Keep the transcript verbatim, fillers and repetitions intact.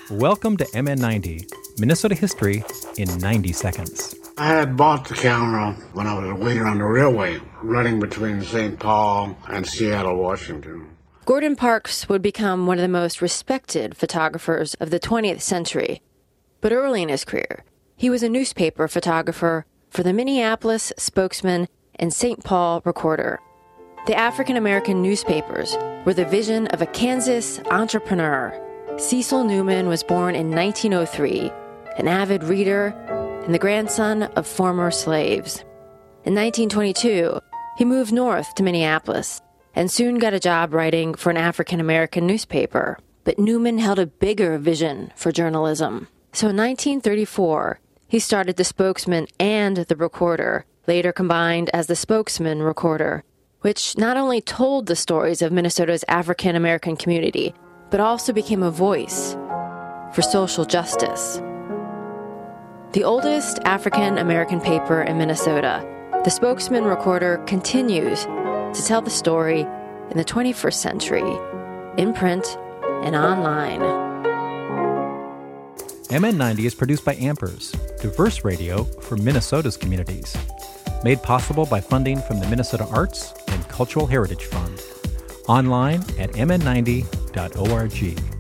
Welcome to M N ninety, Minnesota History in ninety seconds. I had bought the camera when I was a waiter on the railway, running between Saint Paul and Seattle, Washington. Gordon Parks would become one of the most respected photographers of the twentieth century. But early in his career, he was a newspaper photographer for the Minneapolis Spokesman and Saint Paul Recorder. The African-American newspapers were the vision of a Kansas entrepreneur. Cecil Newman was born in nineteen oh three, an avid reader and the grandson of former slaves. In nineteen twenty-two, he moved north to Minneapolis and soon got a job writing for an African-American newspaper. But Newman held a bigger vision for journalism. So in nineteen thirty-four, he started the Spokesman and the Recorder, later combined as the Spokesman Recorder, which not only told the stories of Minnesota's African-American community, but also became a voice for social justice. The oldest African-American paper in Minnesota, the Spokesman Recorder continues to tell the story in the twenty-first century, in print and online. M N ninety is produced by Ampers, diverse radio for Minnesota's communities. Made possible by funding from the Minnesota Arts and Cultural Heritage Fund. Online at m n ninety dot org.